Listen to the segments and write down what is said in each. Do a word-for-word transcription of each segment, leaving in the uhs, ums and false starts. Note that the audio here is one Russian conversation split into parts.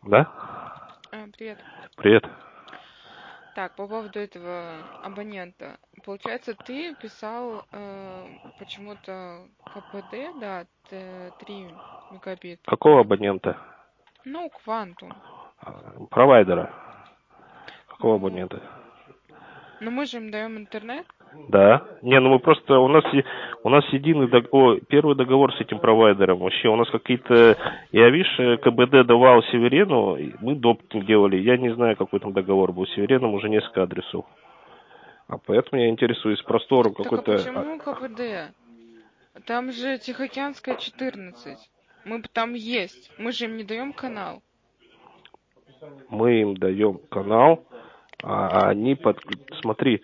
Да? А, привет. Привет. Так, по поводу этого абонента. Получается, ты писал э, почему-то КПД, да, т- три мегабит. Какого абонента? Ну, Квантум. А, Провайдера. Какого Ну, абонента? но мы же им даем интернет. Да. Не, ну мы просто, у нас, е- у нас единый договор, первый договор с этим провайдером. Вообще у нас какие-то, я, видишь, э, КБД давал Северену, и мы доптинг делали. Я не знаю, какой там договор был. С Севереном уже несколько адресов. А поэтому я интересуюсь простором Так а какой-то... а, почему КПД? Там же Тихоокеанская четырнадцать. Мы б- там есть. Мы же им не даем канал. Мы им даем канал, а они под... Смотри,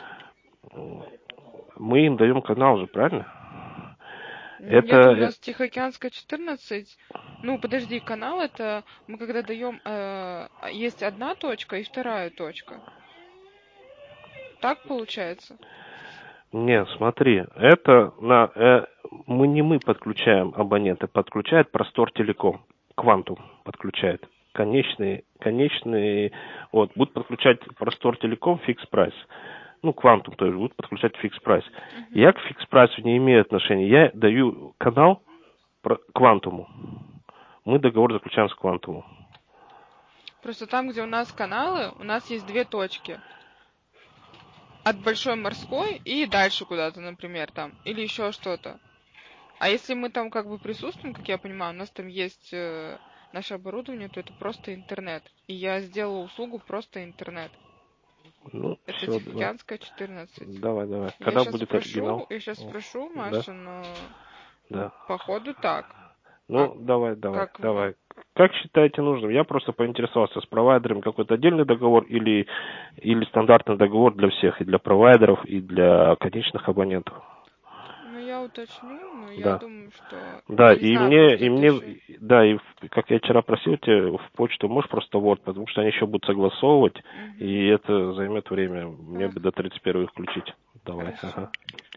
мы им даем канал же, правильно? Нет, у Это... нас Тихоокеанская четырнадцать. Ну, подожди, канал это мы когда даем, э, есть одна точка и вторая точка. Так получается? Нет, смотри, это на... э, мы не мы подключаем абонента, подключает Простор Телеком, Квантум подключает. Конечный, конечный, вот, будут подключать Простор Телеком, фикс прайс. Ну, Квантум тоже будут подключать фикс прайс. Я Мгм. к фикс прайсу не имею отношения. Я даю канал про- Квантуму. Мы договор заключаем с Квантумом. Просто там, где у нас каналы, у нас есть две точки. От Большой Морской и дальше куда-то, например, там. Или еще что-то. А если мы там как бы присутствуем, как я понимаю, у нас там есть э, наше оборудование, то это просто интернет. И я сделала услугу просто интернет. Ну, Это все, давай. Тихоокеанская четырнадцать. Давай, давай. Я Когда сейчас будет спрошу, оригинал? я сейчас О, спрошу, да, Маша, но да. походу так. А Ну, давай, давай, как вы? давай. Как считаете нужным? Я просто поинтересовался, с провайдером какой-то отдельный договор или, или стандартный договор для всех, и для провайдеров, и для конечных абонентов. Ну, я уточню, но я Да. думаю, что... Да, Я не и знаю, мне, просто и это мне, еще... да, и в- как я вчера просил тебя, в почту можешь просто Word, потому что они еще будут согласовывать, Угу. и это займет время. Мне Так, бы до тридцать первого включить. Давай, хорошо. ага.